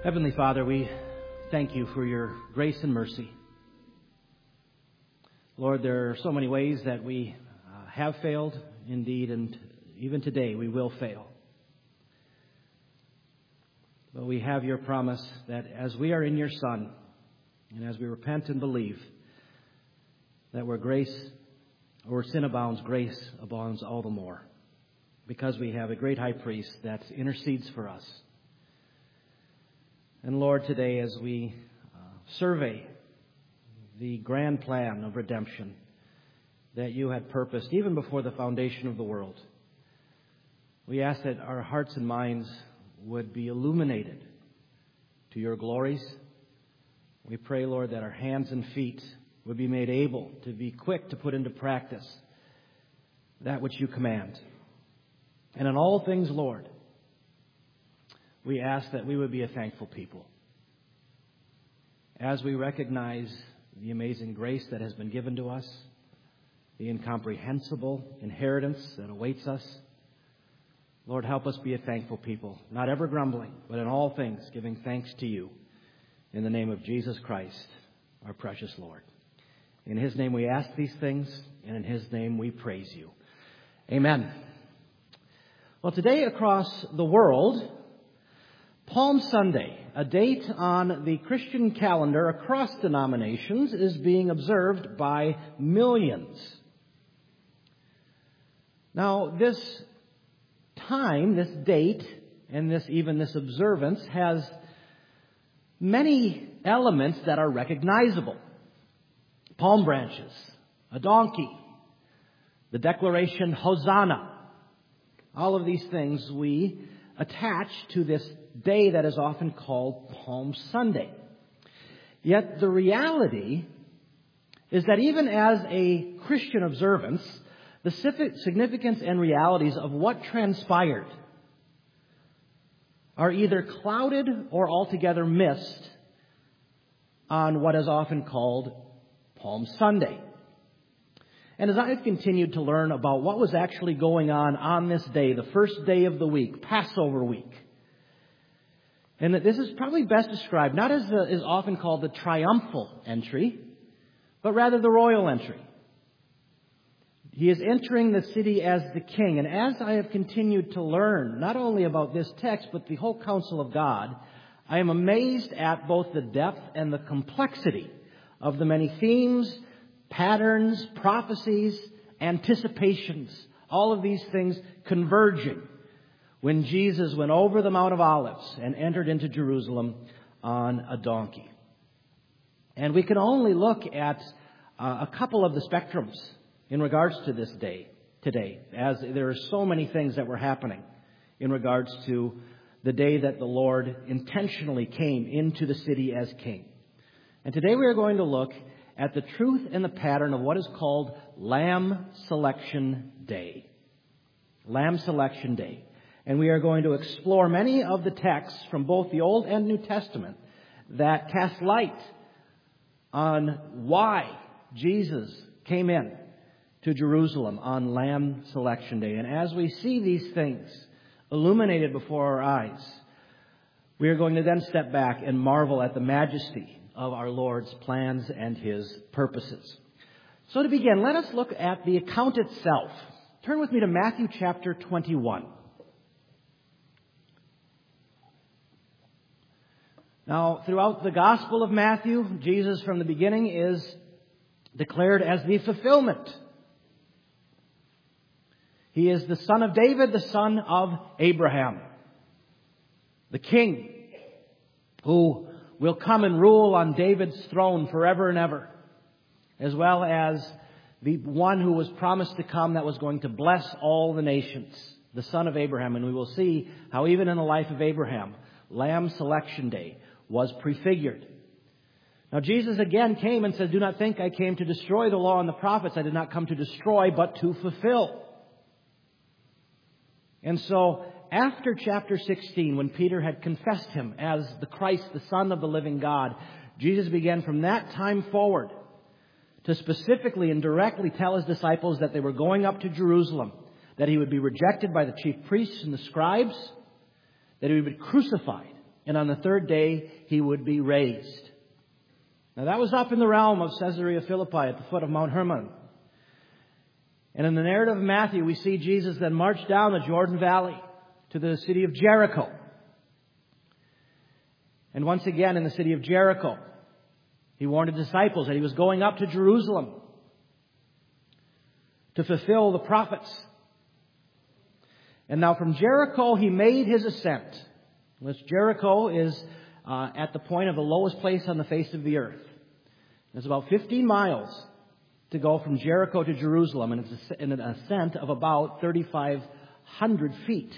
Heavenly Father, we thank you for your grace and mercy. Lord, there are so many ways that we have failed, indeed, and even today we will fail. But we have your promise that as we are in your Son, and as we repent and believe, that where sin abounds, grace abounds all the more, because we have a great high priest that intercedes for us. And Lord, today as we survey the grand plan of redemption that you had purposed even before the foundation of the world, we ask that our hearts and minds would be illuminated to your glories. We pray, Lord, that our hands and feet would be made able to be quick to put into practice that which you command. And in all things, Lord, we ask that we would be a thankful people. As we recognize the amazing grace that has been given to us, the incomprehensible inheritance that awaits us, Lord, help us be a thankful people, not ever grumbling, but in all things giving thanks to you. In the name of Jesus Christ, our precious Lord. In His name we ask these things, and in His name we praise you. Amen. Well, today across the world, Palm Sunday, a date on the Christian calendar across denominations, is being observed by millions. Now, this time, this date, and this observance has many elements that are recognizable. Palm branches, a donkey, the declaration Hosanna. All of these things we attach to this day that is often called Palm Sunday. Yet the reality is that even as a Christian observance, the significance and realities of what transpired are either clouded or altogether missed on what is often called Palm Sunday. And as I have continued to learn about what was actually going on this day, the first day of the week, Passover week, and that this is probably best described not as is often called the triumphal entry, but rather the royal entry. He is entering the city as the king. And as I have continued to learn, not only about this text, but the whole counsel of God, I am amazed at both the depth and the complexity of the many themes, patterns, prophecies, anticipations, all of these things converging when Jesus went over the Mount of Olives and entered into Jerusalem on a donkey. And we can only look at a couple of the spectrums in regards to this day today, as there are so many things that were happening in regards to the day that the Lord intentionally came into the city as king. And today we are going to look at the truth and the pattern of what is called Lamb Selection Day. Lamb Selection Day. And we are going to explore many of the texts from both the Old and New Testament that cast light on why Jesus came in to Jerusalem on Lamb Selection Day. And as we see these things illuminated before our eyes, we are going to then step back and marvel at the majesty of our Lord's plans and His purposes. So to begin, let us look at the account itself. Turn with me to Matthew chapter 21. Now, throughout the Gospel of Matthew, Jesus from the beginning is declared as the fulfillment. He is the son of David, the son of Abraham, the king who will come and rule on David's throne forever and ever, as well as the one who was promised to come that was going to bless all the nations, the son of Abraham. And we will see how even in the life of Abraham, Lamb Selection Day was prefigured. Now Jesus again came and said, "Do not think I came to destroy the law and the prophets. I did not come to destroy, but to fulfill." And so after chapter 16, when Peter had confessed Him as the Christ, the Son of the living God, Jesus began from that time forward to specifically and directly tell His disciples that they were going up to Jerusalem, that He would be rejected by the chief priests and the scribes, that He would be crucified, and on the third day he would be raised. Now that was up in the realm of Caesarea Philippi at the foot of Mount Hermon. And in the narrative of Matthew, we see Jesus then march down the Jordan Valley to the city of Jericho. And once again in the city of Jericho, he warned the disciples that he was going up to Jerusalem to fulfill the prophets. And now from Jericho, he made his ascent. Which Jericho is at the point of the lowest place on the face of the earth. It's about 15 miles to go from Jericho to Jerusalem, and it's an ascent of about 3,500 feet.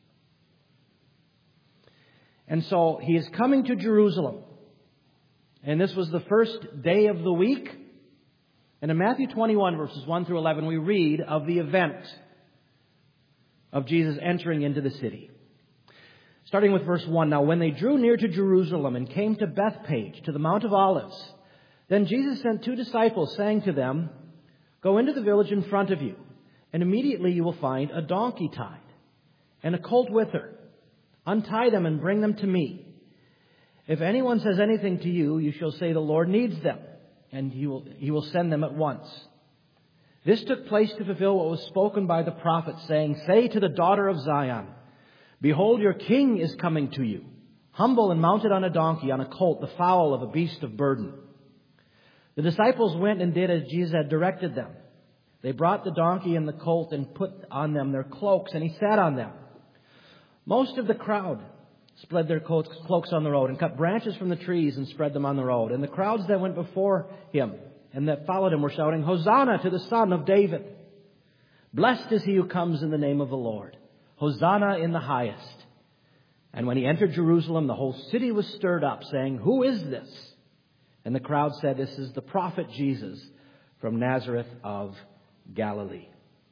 And so he is coming to Jerusalem. And this was the first day of the week. And in Matthew 21, verses 1 through 11, we read of the event of Jesus entering into the city. Starting with verse 1, now when they drew near to Jerusalem and came to Bethphage, to the Mount of Olives, then Jesus sent 2 disciples, saying to them, go into the village in front of you, and immediately you will find a donkey tied, and a colt with her. Untie them and bring them to me. If anyone says anything to you, you shall say the Lord needs them, and he will send them at once. This took place to fulfill what was spoken by the prophet, saying, say to the daughter of Zion, behold, your king is coming to you, humble and mounted on a donkey, on a colt, the foal of a beast of burden. The disciples went and did as Jesus had directed them. They brought the donkey and the colt and put on them their cloaks, and he sat on them. Most of the crowd spread their cloaks on the road and cut branches from the trees and spread them on the road. And the crowds that went before him and that followed him were shouting, Hosanna to the Son of David. Blessed is he who comes in the name of the Lord. Hosanna in the highest. And when he entered Jerusalem, the whole city was stirred up, saying, who is this? And the crowd said, this is the prophet Jesus from Nazareth of Galilee.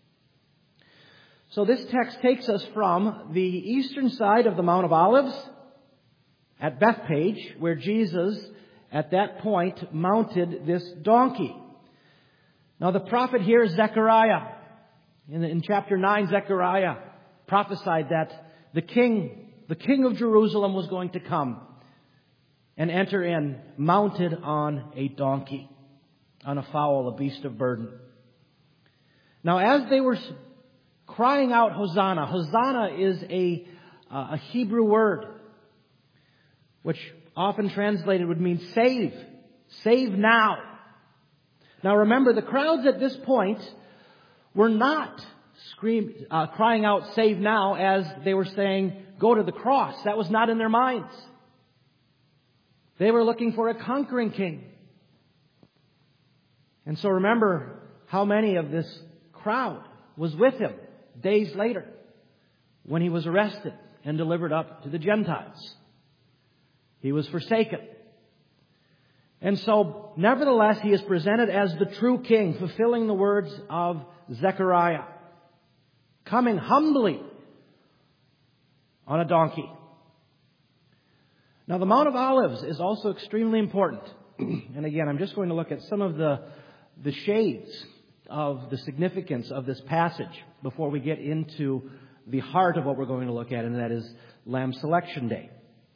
So this text takes us from the eastern side of the Mount of Olives at Bethphage, where Jesus at that point mounted this donkey. Now the prophet here is Zechariah. In chapter 9, Zechariah prophesied that the king of Jerusalem was going to come and enter in mounted on a donkey, on a foal, a beast of burden. Now as they were crying out Hosanna. Hosanna is a Hebrew word, which often translated would mean save. Save now. Now remember, the crowds at this point were not crying out save now as they were saying go to the cross. That was not in their minds. They were looking for a conquering king. And so remember how many of this crowd was with him days later when he was arrested and delivered up to the Gentiles. He was forsaken. And so, nevertheless, he is presented as the true king, fulfilling the words of Zechariah, coming humbly on a donkey. Now, the Mount of Olives is also extremely important. And again, I'm just going to look at some of the shades of the significance of this passage before we get into the heart of what we're going to look at, and that is Lamb Selection Day.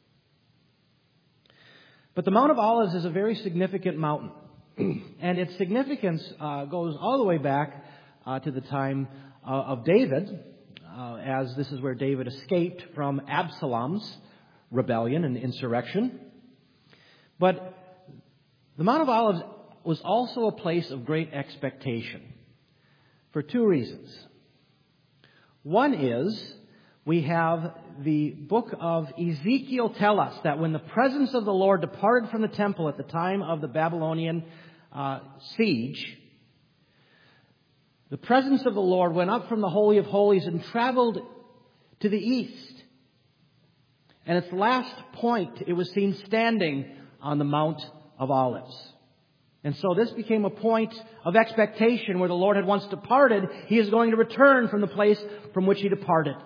But the Mount of Olives is a very significant mountain, and its significance goes all the way back to the time of David, as this is where David escaped from Absalom's rebellion and insurrection. But the Mount of Olives was also a place of great expectation for 2 reasons. One is we have the book of Ezekiel tell us that when the presence of the Lord departed from the temple at the time of the Babylonian siege, the presence of the Lord went up from the Holy of Holies and traveled to the east. And its last point, it was seen standing on the Mount of Olives. And so this became a point of expectation where the Lord had once departed. He is going to return from the place from which he departed.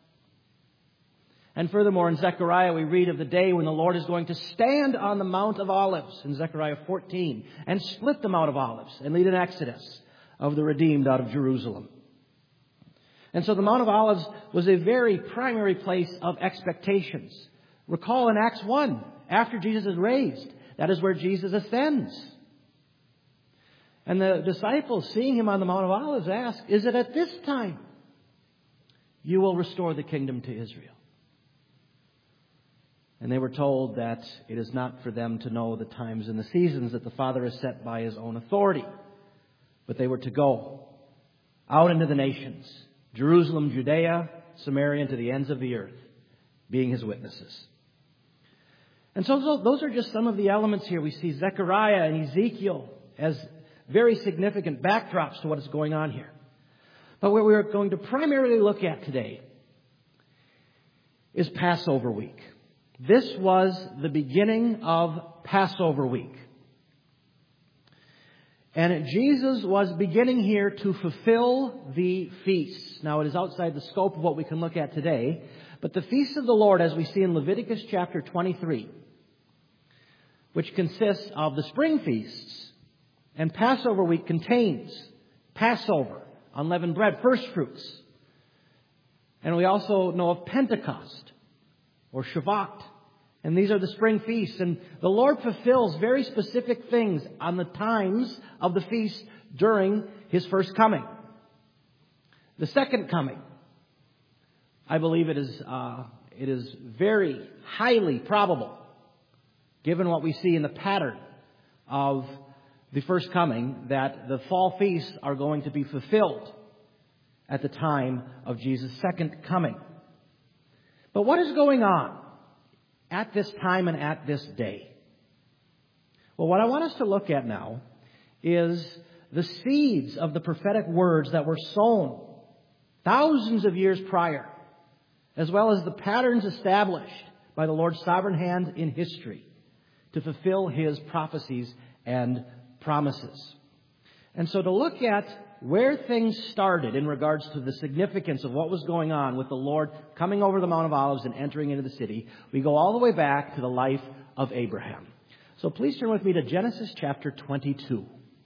And furthermore, in Zechariah, we read of the day when the Lord is going to stand on the Mount of Olives in Zechariah 14 and split the Mount of Olives and lead an exodus of the redeemed out of Jerusalem. And so the Mount of Olives was a very primary place of expectations Recall in Acts 1, after Jesus is raised, that is where Jesus ascends. And the disciples, seeing him on the Mount of Olives, ask, is it at this time you will restore the kingdom to Israel? And they were told that it is not for them to know the times and the seasons that the Father has set by His own authority. But they were to go out into the nations, Jerusalem, Judea, Samaria, and to the ends of the earth, being His witnesses. And so those are just some of the elements here. We see Zechariah and Ezekiel as very significant backdrops to what is going on here. But what we're going to primarily look at today is Passover week. This was the beginning of Passover week. And Jesus was beginning here to fulfill the feasts. Now, it is outside the scope of what we can look at today. But the feasts of the Lord, as we see in Leviticus chapter 23, which consists of the spring feasts, and Passover week contains Passover, unleavened bread, first fruits. And we also know of Pentecost, or Shavuot. And these are the spring feasts. And the Lord fulfills very specific things on the times of the feast during His first coming. The second coming, I believe it is very highly probable, given what we see in the pattern of the first coming, that the fall feasts are going to be fulfilled at the time of Jesus' second coming. But what is going on at this time and at this day? Well, what I want us to look at now is the seeds of the prophetic words that were sown thousands of years prior, as well as the patterns established by the Lord's sovereign hand in history to fulfill His prophecies and promises. And so to look at where things started in regards to the significance of what was going on with the Lord coming over the Mount of Olives and entering into the city, we go all the way back to the life of Abraham. So please turn with me to Genesis chapter 22.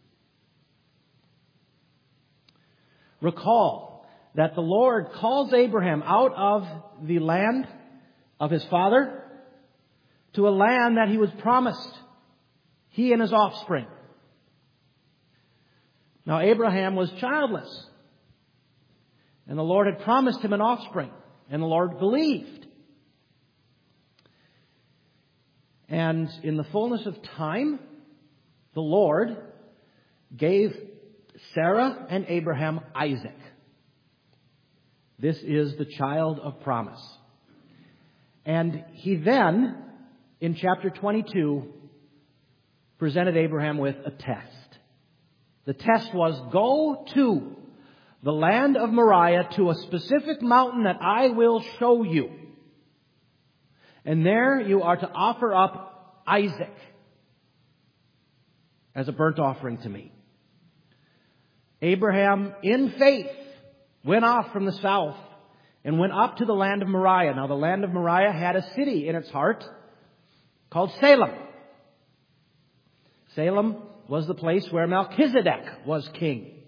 Recall that the Lord calls Abraham out of the land of his father to a land that he was promised, he and his offspring. Now, Abraham was childless, and the Lord had promised him an offspring, and the Lord believed. And in the fullness of time, the Lord gave Sarah and Abraham Isaac. This is the child of promise. And he then, in chapter 22, presented Abraham with a test. The test was, go to the land of Moriah, to a specific mountain that I will show you. And there you are to offer up Isaac as a burnt offering to me. Abraham, in faith, went off from the south and went up to the land of Moriah. Now, the land of Moriah had a city in its heart called Salem. Salem was the place where Melchizedek was king.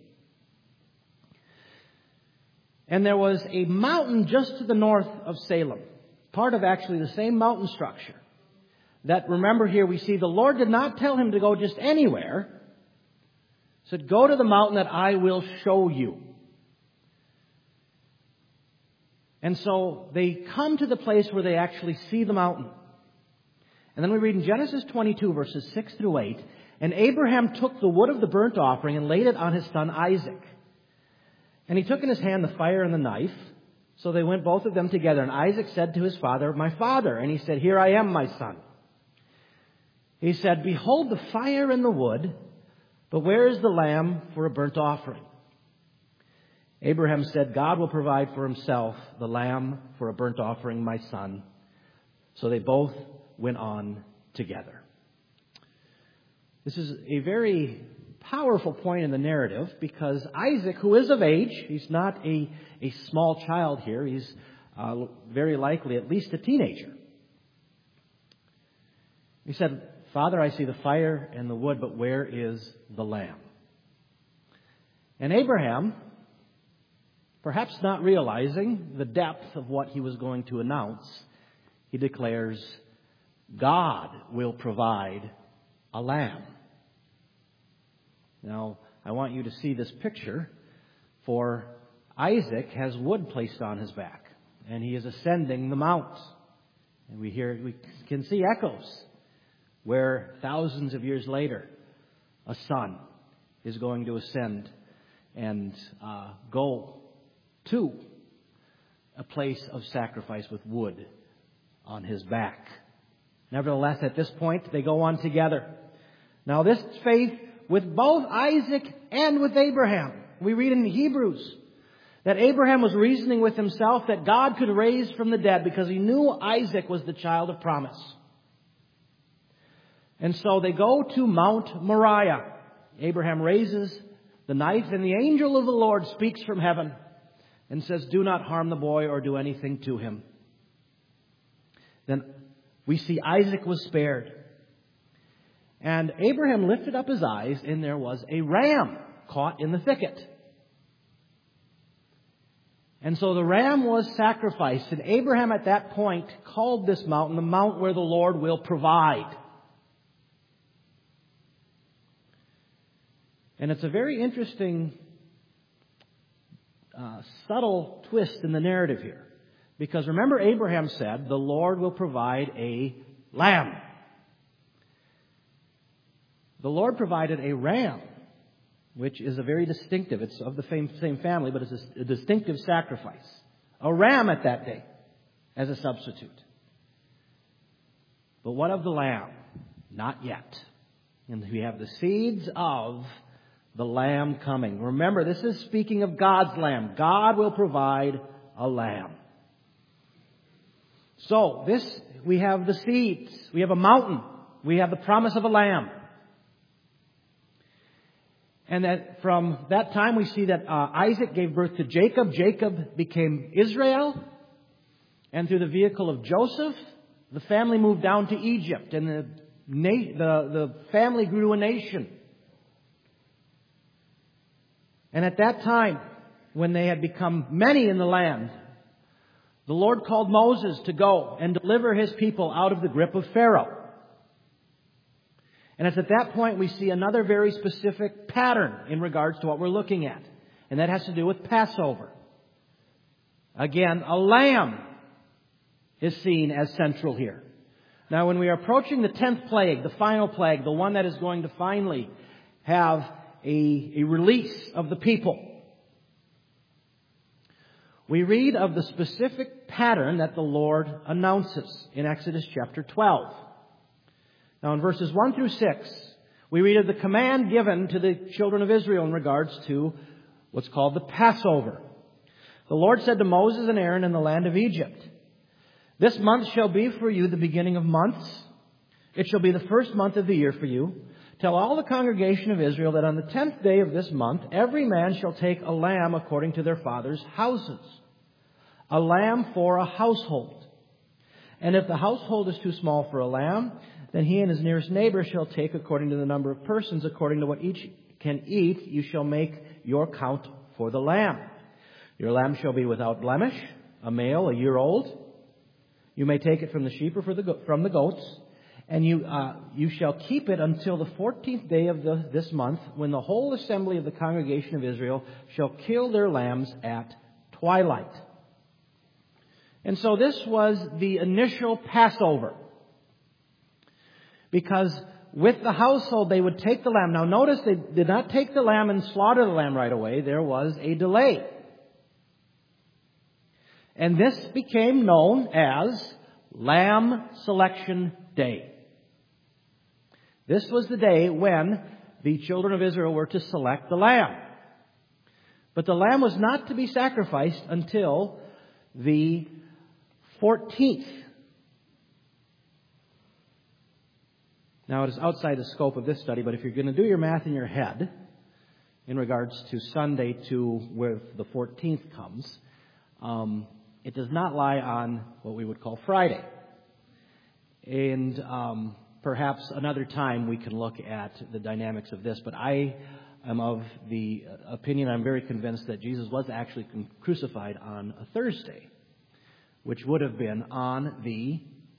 And there was a mountain just to the north of Salem, part of actually the same mountain structure. That, remember here, we see the Lord did not tell him to go just anywhere. He said, go to the mountain that I will show you. And so they come to the place where they actually see the mountain. And then we read in Genesis 22, verses 6 through 8, and Abraham took the wood of the burnt offering and laid it on his son Isaac. And he took in his hand the fire and the knife. So they went both of them together. And Isaac said to his father, my father. And he said, here I am, my son. He said, behold the fire and the wood, but where is the lamb for a burnt offering? Abraham said, God will provide for himself the lamb for a burnt offering, my son. So they both went on together. This is a very powerful point in the narrative because Isaac, who is of age, he's not a small child here. He's very likely at least a teenager. He said, Father, I see the fire and the wood, but where is the lamb? And Abraham, perhaps not realizing the depth of what he was going to announce, he declares, God will provide a lamb. Now, I want you to see this picture, for Isaac has wood placed on his back, and he is ascending the mount. And we can see echoes where thousands of years later, a son is going to ascend and go to a place of sacrifice with wood on his back. Nevertheless, at this point, they go on together. Now, this faith with both Isaac and with Abraham. We read in Hebrews that Abraham was reasoning with himself that God could raise from the dead because he knew Isaac was the child of promise. And so they go to Mount Moriah. Abraham raises the knife, and the angel of the Lord speaks from heaven and says, "Do not harm the boy or do anything to him." Then we see Isaac was spared. And Abraham lifted up his eyes, and there was a ram caught in the thicket. And so the ram was sacrificed. And Abraham at that point called this mountain the mount where the Lord will provide. And it's a very interesting, subtle twist in the narrative here. Because remember, Abraham said, the Lord will provide a lamb. The Lord provided a ram, which is a very distinctive, it's of the same family, but it's a distinctive sacrifice. A ram at that day as a substitute. But what of the lamb? Not yet. And we have the seeds of the lamb coming. Remember, this is speaking of God's lamb. God will provide a lamb. So, we have the seeds. We have a mountain. We have the promise of a lamb. And that from that time we see that Isaac gave birth to Jacob. Jacob became Israel. And through the vehicle of Joseph, the family moved down to Egypt. And the family grew to a nation. And at that time, when they had become many in the land, the Lord called Moses to go and deliver his people out of the grip of Pharaoh. And it's at that point we see another very specific pattern in regards to what we're looking at. And that has to do with Passover. Again, a lamb is seen as central here. Now, when we are approaching the 10th plague, the final plague, the one that is going to finally have a release of the people, we read of the specific pattern that the Lord announces in Exodus chapter 12. Now in verses 1 through 6, we read of the command given to the children of Israel in regards to what's called the Passover. The Lord said to Moses and Aaron in the land of Egypt, "This month shall be for you the beginning of months. It shall be the first month of the year for you. Tell all the congregation of Israel that on the 10th day of this month, every man shall take a lamb according to their father's houses. A lamb for a household. And if the household is too small for a lamb, then he and his nearest neighbor shall take according to the number of persons, according to what each can eat, you shall make your count for the lamb. Your lamb shall be without blemish, a male, a year old. You may take it from the sheep or from the goats, and you shall keep it until the 14th day of this month, when the whole assembly of the congregation of Israel shall kill their lambs at twilight." And so this was the initial Passover. Because with the household, they would take the lamb. Now notice they did not take the lamb and slaughter the lamb right away. There was a delay. And this became known as Lamb Selection Day. This was the day when the children of Israel were to select the lamb. But the lamb was not to be sacrificed until the 14th. Now, it is outside the scope of this study, but if you're going to do your math in your head in regards to Sunday to where the 14th comes, it does not lie on what we would call Friday. And perhaps another time we can look at the dynamics of this, but I am of the opinion, I'm very convinced that Jesus was actually crucified on a Thursday, which would have been on the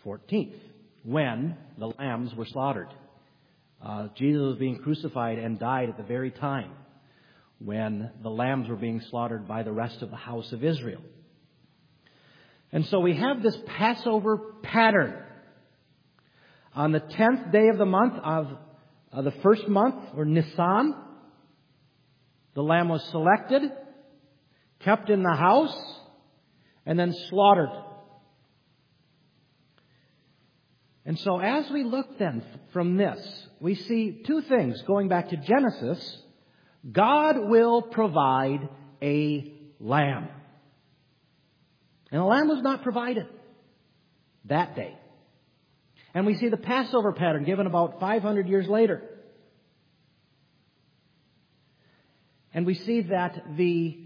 14th, when the lambs were slaughtered. Jesus was being crucified and died at the very time when the lambs were being slaughtered by the rest of the house of Israel. And so we have this Passover pattern. On the 10th day of the month of the first month, or Nisan, the lamb was selected, kept in the house, and then slaughtered. And so as we look then from this, we see two things. Going back to Genesis, God will provide a lamb. And a lamb was not provided that day. And we see the Passover pattern given about 500 years later. And we see that the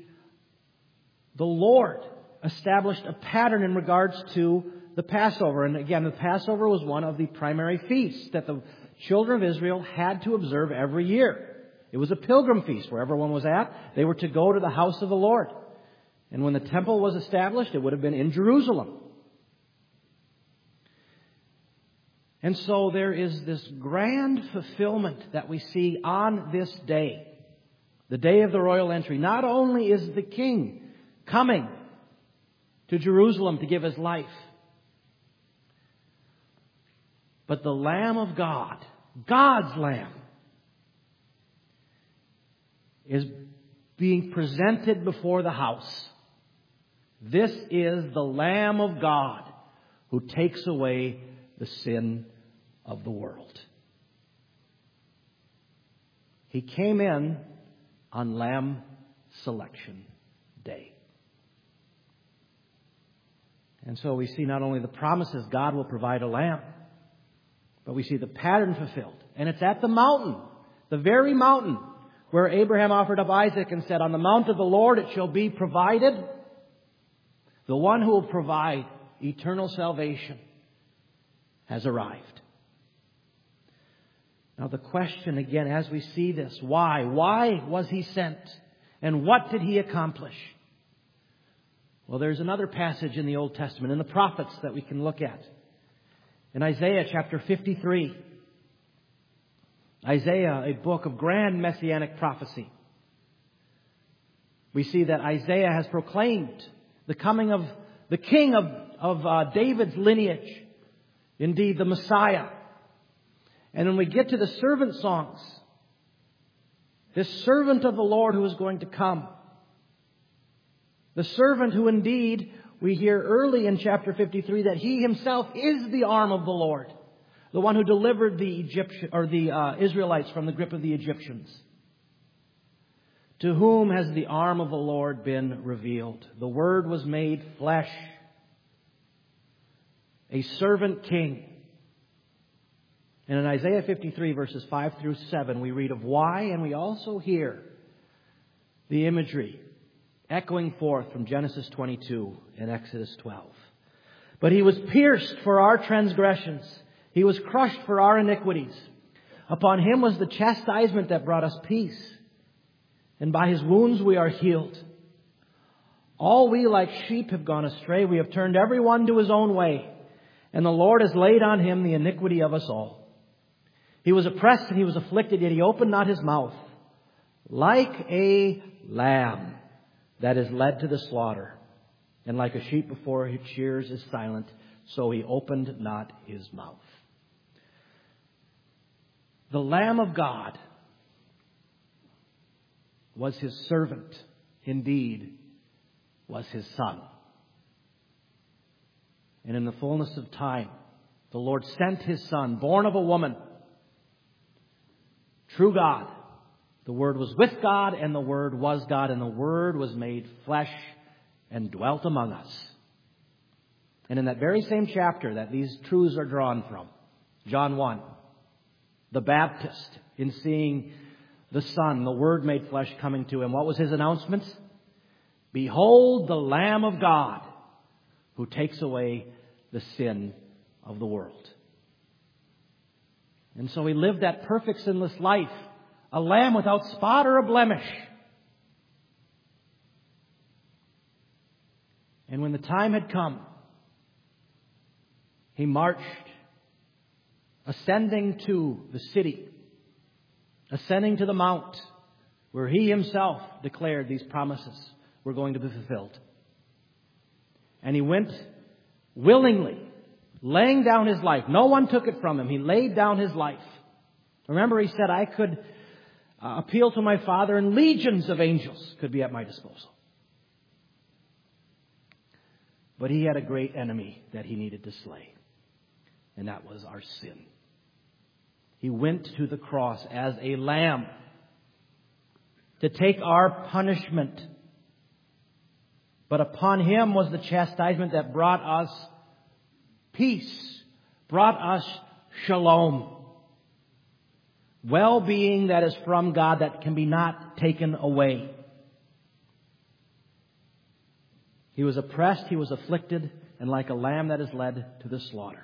Lord established a pattern in regards to the Passover. And again, the Passover was one of the primary feasts that the children of Israel had to observe every year. It was a pilgrim feast where everyone was at. They were to go to the house of the Lord. And when the temple was established, it would have been in Jerusalem. And so there is this grand fulfillment that we see on this day, the day of the royal entry. Not only is the King coming to Jerusalem to give His life, but the Lamb of God, God's Lamb, is being presented before the house. This is the Lamb of God who takes away the sin of the world. He came in on Lamb Selection Day. And so we see not only the promises God will provide a lamb, but we see the pattern fulfilled. And it's at the mountain, the very mountain, where Abraham offered up Isaac and said, "On the mount of the Lord it shall be provided." The one who will provide eternal salvation has arrived. Now the question again, as we see this, why? Why was He sent? And what did He accomplish? Well, there's another passage in the Old Testament, in the prophets, that we can look at. In Isaiah chapter 53. Isaiah, a book of grand messianic prophecy. We see that Isaiah has proclaimed the coming of the king of David's lineage. Indeed, the Messiah. And when we get to the servant songs, this servant of the Lord who is going to come, the servant who indeed, we hear early in chapter 53 that He Himself is the arm of the Lord, the one who delivered the Israelites from the grip of the Egyptians. To whom has the arm of the Lord been revealed? The Word was made flesh, a servant king. And in Isaiah 53 verses 5 through 7 we read of why, and we also hear the imagery echoing forth from Genesis 22 and Exodus 12. But He was pierced for our transgressions. He was crushed for our iniquities. Upon Him was the chastisement that brought us peace. And by His wounds we are healed. All we like sheep have gone astray. We have turned every one to his own way. And the Lord has laid on Him the iniquity of us all. He was oppressed and He was afflicted, yet He opened not His mouth. Like a lamb that is led to the slaughter, and like a sheep before its shears is silent, so He opened not His mouth. The Lamb of God was His servant, indeed was His Son. And in the fullness of time, the Lord sent His Son, born of a woman, true God. The Word was with God, and the Word was God, and the Word was made flesh and dwelt among us. And in that very same chapter that these truths are drawn from, John 1, the Baptist, in seeing the Son, the Word made flesh, coming to him, what was his announcement? Behold the Lamb of God who takes away the sin of the world. And so He lived that perfect sinless life, a lamb without spot or a blemish. And when the time had come, he marched, ascending to the city, ascending to the mount, where he himself declared these promises were going to be fulfilled. And he went willingly, laying down his life. No one took it from him. He laid down his life. Remember, he said, I could appeal to my Father and legions of angels could be at my disposal. But he had a great enemy that he needed to slay. And that was our sin. He went to the cross as a lamb to take our punishment. But upon him was the chastisement that brought us peace, brought us shalom. Well-being that is from God that can be not taken away. He was oppressed, he was afflicted, and like a lamb that is led to the slaughter.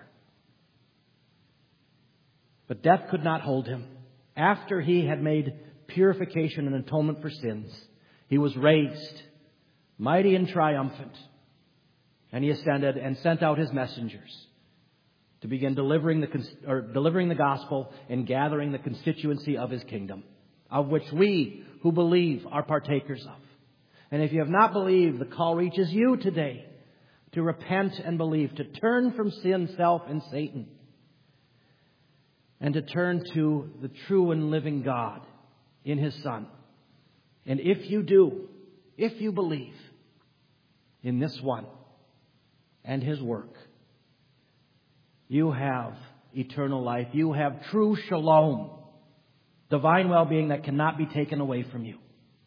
But death could not hold him. After he had made purification and atonement for sins, he was raised, mighty and triumphant. And he ascended and sent out his messengers to begin delivering the gospel and gathering the constituency of his kingdom, of which we who believe are partakers of. And if you have not believed, the call reaches you today to repent and believe, to turn from sin, self, and Satan, and to turn to the true and living God in his Son. And if you do, if you believe in this one and his work, you have eternal life. You have true shalom, divine well-being that cannot be taken away from you.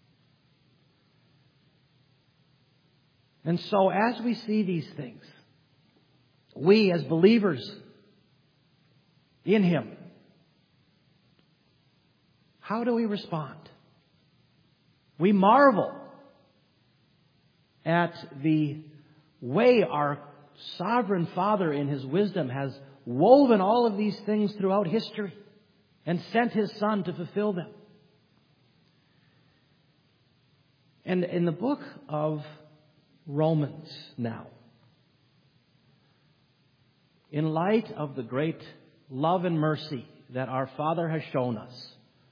And so as we see these things, we as believers in him, how do we respond? We marvel at the way our sovereign Father in his wisdom has woven all of these things throughout history and sent his Son to fulfill them. And in the book of Romans now, in light of the great love and mercy that our Father has shown us,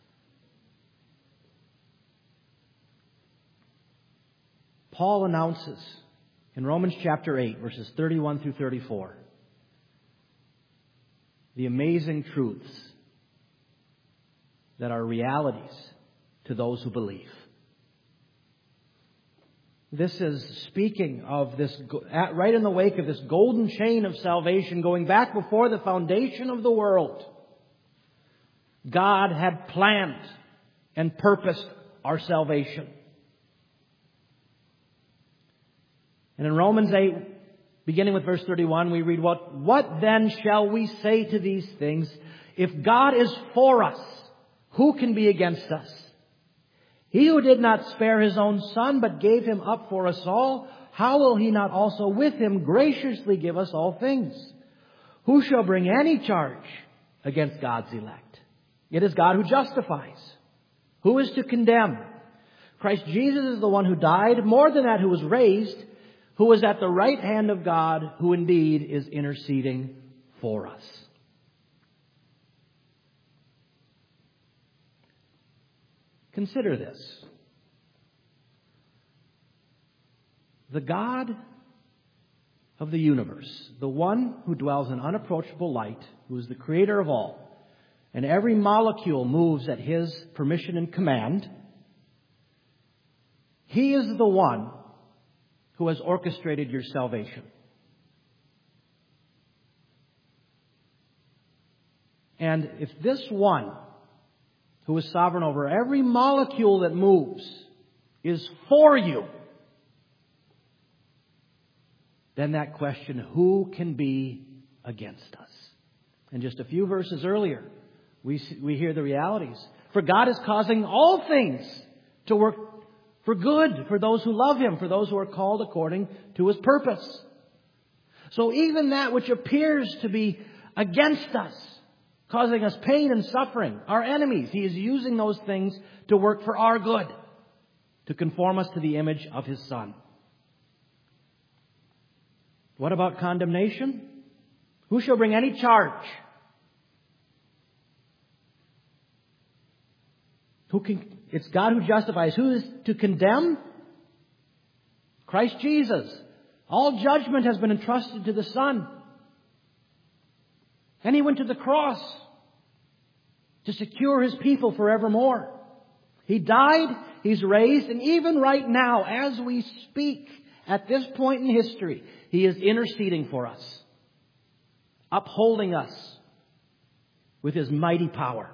Paul announces in Romans chapter 8, verses 31 through 34, the amazing truths that are realities to those who believe. This is speaking of this, right in the wake of this golden chain of salvation going back before the foundation of the world. God had planned and purposed our salvation. And in Romans 8, beginning with verse 31, we read, What then shall we say to these things? If God is for us, who can be against us? He who did not spare his own Son, but gave him up for us all, how will he not also with him graciously give us all things? Who shall bring any charge against God's elect? It is God who justifies. Who is to condemn? Christ Jesus is the one who died, more than that, who was raised, who is at the right hand of God, who indeed is interceding for us. Consider this. The God of the universe, the one who dwells in unapproachable light, who is the creator of all, and every molecule moves at his permission and command, he is the one who has orchestrated your salvation. And if this one, who is sovereign over every molecule that moves, is for you, then that question, who can be against us? And just a few verses earlier, we hear the realities. For God is causing all things to work for good, for those who love him, for those who are called according to his purpose. So even that which appears to be against us, causing us pain and suffering, our enemies, he is using those things to work for our good, to conform us to the image of his Son. What about condemnation? Who shall bring any charge? It's God who justifies. Who is to condemn? Christ Jesus. All judgment has been entrusted to the Son. And He went to the cross to secure His people forevermore. He died, He's raised, and even right now, as we speak, at this point in history, He is interceding for us, upholding us with His mighty power.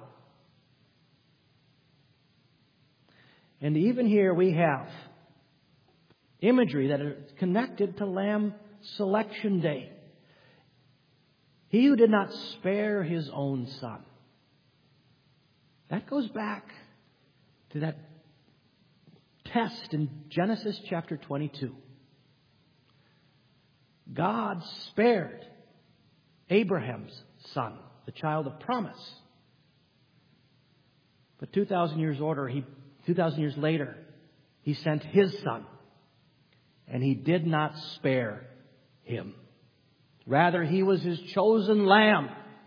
And even here we have imagery that is connected to Lamb Selection Day. He who did not spare His own Son. That goes back to that test in Genesis chapter 22. God spared Abraham's son, the child of promise. But 2,000 years later, He sent His Son. And He did not spare Him. Rather, He was His chosen lamb.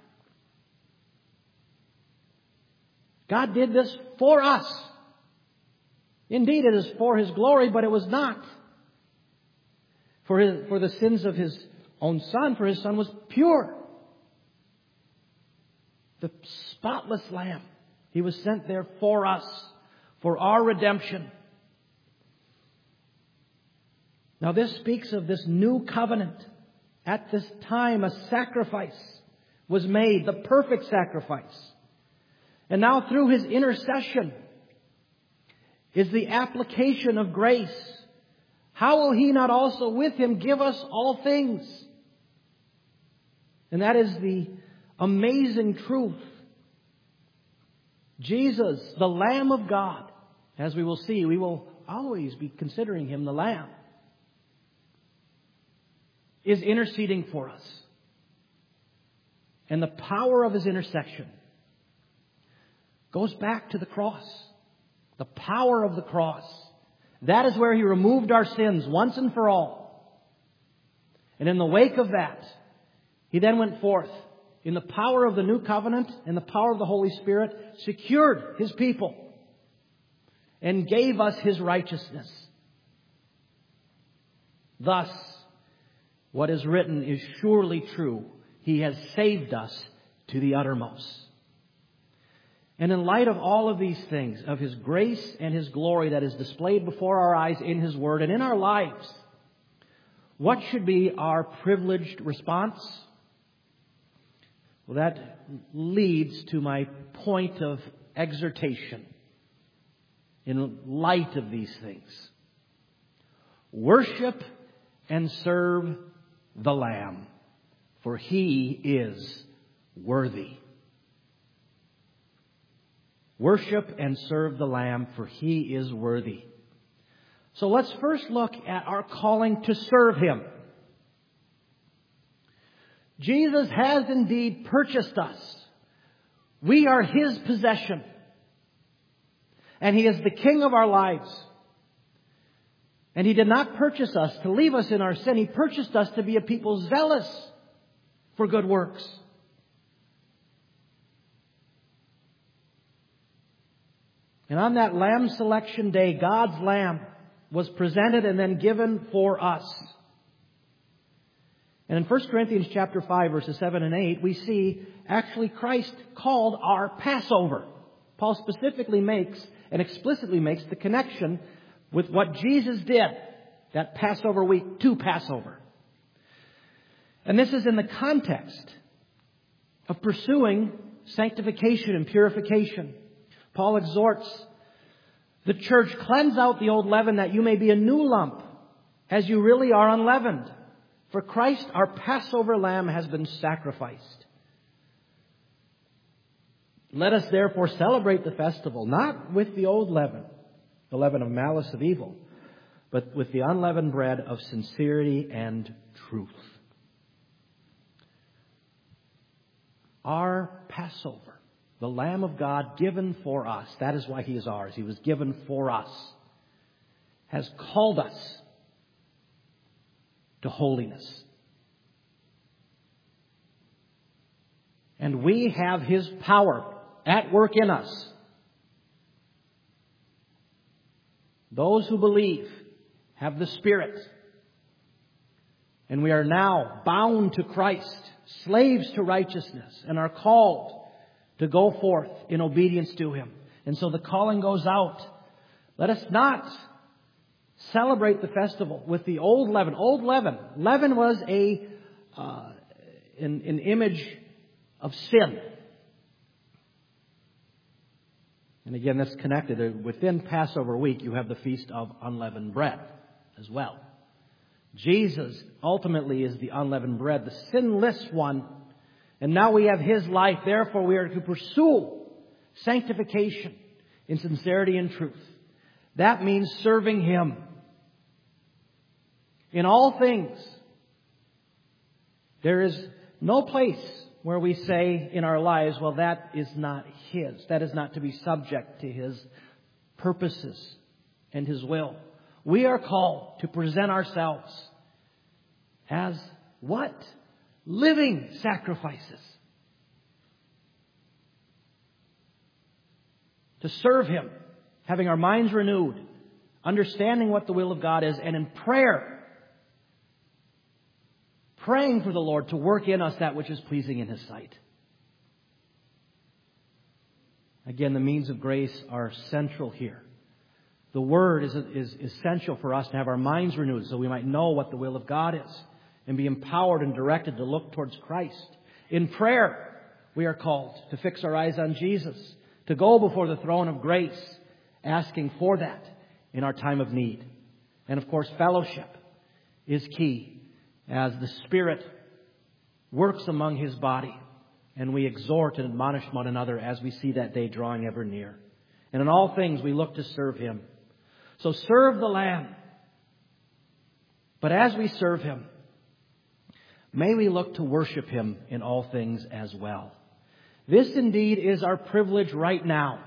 God did this for us. Indeed, it is for His glory, but it was not for the sins of His own Son, for His Son was pure. The spotless lamb. He was sent there for us, for our redemption. Now this speaks of this new covenant. At this time, a sacrifice was made, the perfect sacrifice. And now through His intercession is the application of grace. How will He not also with Him give us all things? And that is the amazing truth. Jesus, the Lamb of God, as we will see, we will always be considering Him the Lamb, is interceding for us. And the power of His intercession goes back to the cross. The power of the cross. That is where He removed our sins once and for all. And in the wake of that, He then went forth in the power of the new covenant and the power of the Holy Spirit, secured His people and gave us His righteousness. Thus, what is written is surely true. He has saved us to the uttermost. And in light of all of these things, of His grace and His glory that is displayed before our eyes in His Word and in our lives, what should be our privileged response? Well, that leads to my point of exhortation in light of these things. Worship and serve the Lamb, for He is worthy. Worship and serve the Lamb, for He is worthy. So let's first look at our calling to serve Him. Jesus has indeed purchased us. We are His possession. And He is the King of our lives. And He did not purchase us to leave us in our sin. He purchased us to be a people zealous for good works. And on that Lamb Selection Day, God's Lamb was presented and then given for us. And in 1 Corinthians chapter 5, verses 7 and 8, we see actually Christ called our Passover. Paul specifically makes and explicitly makes the connection with what Jesus did that Passover week to Passover. And this is in the context of pursuing sanctification and purification. Paul exhorts the church, cleanse out the old leaven that you may be a new lump, as you really are unleavened. For Christ, our Passover lamb, has been sacrificed. Let us therefore celebrate the festival, not with the old leaven, the leaven of malice of evil, but with the unleavened bread of sincerity and truth. Our Passover, the Lamb of God given for us, that is why He is ours. He was given for us, has called us to holiness. And we have His power at work in us. Those who believe have the Spirit. And we are now bound to Christ, slaves to righteousness, and are called to go forth in obedience to Him. And so the calling goes out. Let us not celebrate the festival with the old leaven. Old leaven. Leaven was an image of sin. And again, that's connected. Within Passover week, you have the Feast of Unleavened Bread as well. Jesus ultimately is the unleavened bread, the sinless one. And now we have His life. Therefore, we are to pursue sanctification in sincerity and truth. That means serving Him in all things. There is no place where we say in our lives, well, that is not His. That is not to be subject to His purposes and His will. We are called to present ourselves as what? Living sacrifices. To serve Him, having our minds renewed, understanding what the will of God is, and in prayer, praying for the Lord to work in us that which is pleasing in His sight. Again, the means of grace are central here. The Word is essential for us to have our minds renewed so we might know what the will of God is and be empowered and directed to look towards Christ. In prayer, we are called to fix our eyes on Jesus, to go before the throne of grace, asking for that in our time of need. And of course, fellowship is key as the Spirit works among His body and we exhort and admonish one another as we see that day drawing ever near. And in all things, we look to serve Him. So serve the Lamb. But as we serve Him, may we look to worship Him in all things as well. This indeed is our privilege right now.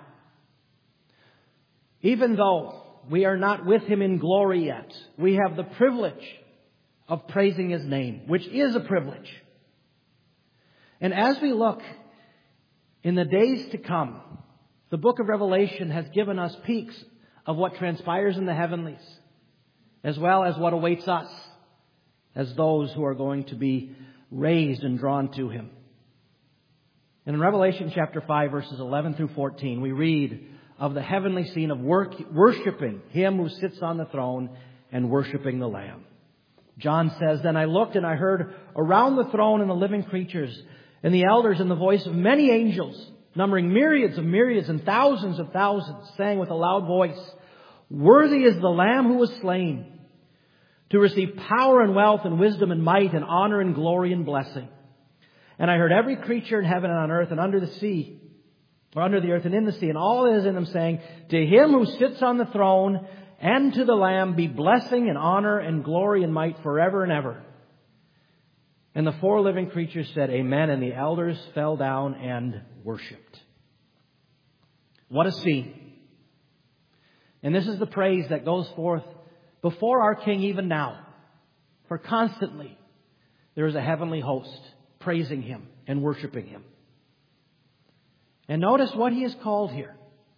Even though we are not with Him in glory yet, we have the privilege of praising His name, which is a privilege. And as we look in the days to come, the book of Revelation has given us peeks of what transpires in the heavenlies, as well as what awaits us as those who are going to be raised and drawn to Him. And in Revelation chapter 5, verses 11 through 14, we read of the heavenly scene of worshiping Him who sits on the throne and worshiping the Lamb. John says, "Then I looked and I heard around the throne and the living creatures and the elders and the voice of many angels, numbering myriads of myriads and thousands of thousands, saying with a loud voice, 'Worthy is the Lamb who was slain to receive power and wealth and wisdom and might and honor and glory and blessing.' And I heard every creature in heaven and on earth and under the sea, or under the earth and in the sea, and all that is in them, saying, 'To Him who sits on the throne and to the Lamb be blessing and honor and glory and might forever and ever.' And the four living creatures said, 'Amen.' And the elders fell down and worshipped." What a scene. And this is the praise that goes forth before our King even now. For constantly there is a heavenly host praising Him and worshiping Him. And notice what He is called here.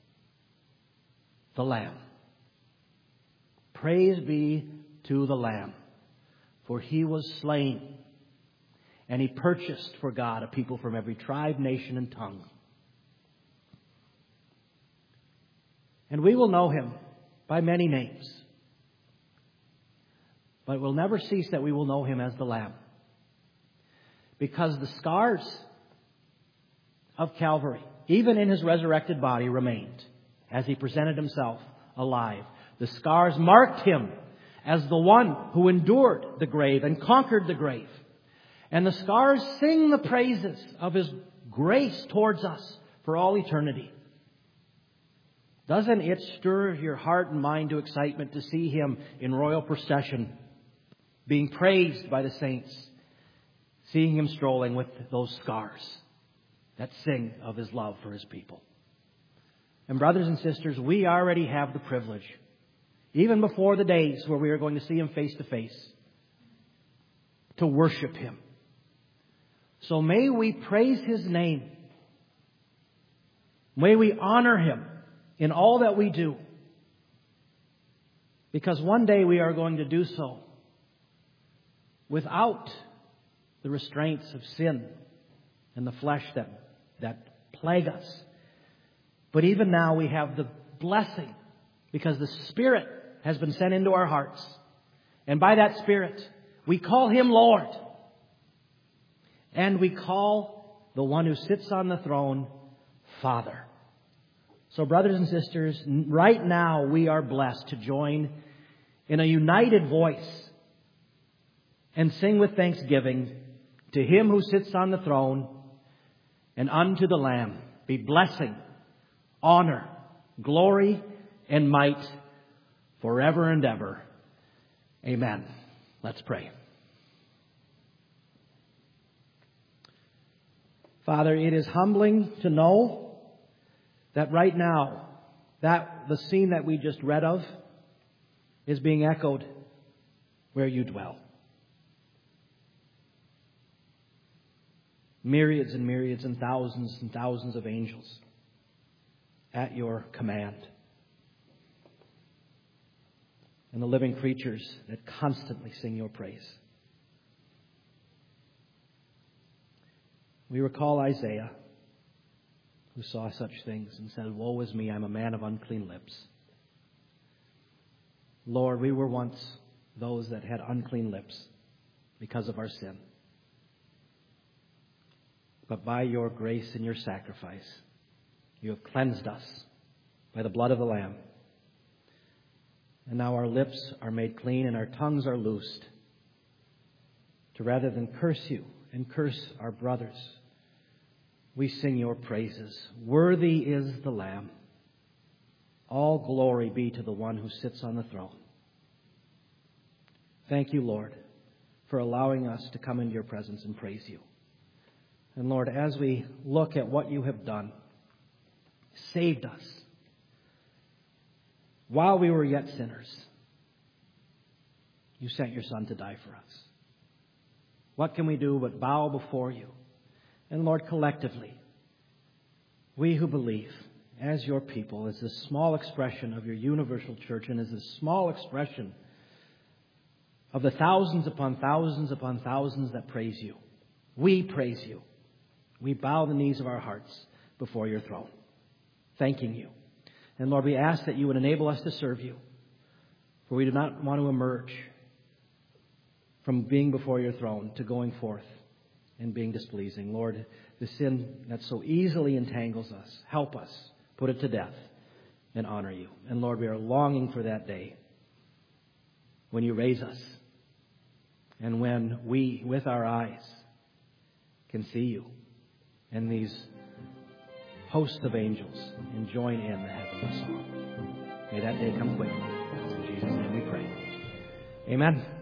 The Lamb. Praise be to the Lamb, for He was slain, and He purchased for God a people from every tribe, nation, and tongue. And we will know Him by many names. But it will never cease that we will know Him as the Lamb. Because the scars of Calvary, even in His resurrected body, remained as He presented Himself alive. The scars marked Him as the one who endured the grave and conquered the grave. And the scars sing the praises of His grace towards us for all eternity. Doesn't it stir your heart and mind to excitement to see Him in royal procession, being praised by the saints, seeing Him strolling with those scars that sing of His love for His people? And brothers and sisters, we already have the privilege, even before the days where we are going to see Him face to face, to worship Him. So may we praise His name. May we honor Him in all that we do. Because one day we are going to do so without the restraints of sin and the flesh that plague us. But even now we have the blessing because the Spirit has been sent into our hearts. And by that Spirit, we call Him Lord. And we call the one who sits on the throne Father. So brothers and sisters, right now we are blessed to join in a united voice and sing with thanksgiving to Him who sits on the throne and unto the Lamb be blessing, honor, glory, and might forever and ever. Amen. Let's pray. Father, it is humbling to know that right now, that the scene that we just read of is being echoed where you dwell. Myriads and myriads and thousands of angels at your command. And the living creatures that constantly sing your praise. We recall Isaiah, who saw such things and said, "Woe is me, I'm a man of unclean lips." Lord, we were once those that had unclean lips because of our sin. But by your grace and your sacrifice, you have cleansed us by the blood of the Lamb. And now our lips are made clean and our tongues are loosed to, rather than curse you and curse our brothers, we sing your praises. Worthy is the Lamb. All glory be to the one who sits on the throne. Thank you, Lord, for allowing us to come into your presence and praise you. And Lord, as we look at what you have done, saved us while we were yet sinners, you sent your Son to die for us. What can we do but bow before you? And Lord, collectively, we who believe as your people, as a small expression of your universal church and as a small expression of the thousands upon thousands that praise you, we praise you. We bow the knees of our hearts before your throne, thanking you. And Lord, we ask that you would enable us to serve you, for we do not want to emerge from being before your throne to going forth and being displeasing. Lord, the sin that so easily entangles us, help us put it to death and honor you. And Lord, we are longing for that day when you raise us and when we, with our eyes, can see you and these hosts of angels and join in the heavenly song. May that day come quickly. In Jesus' name we pray. Amen.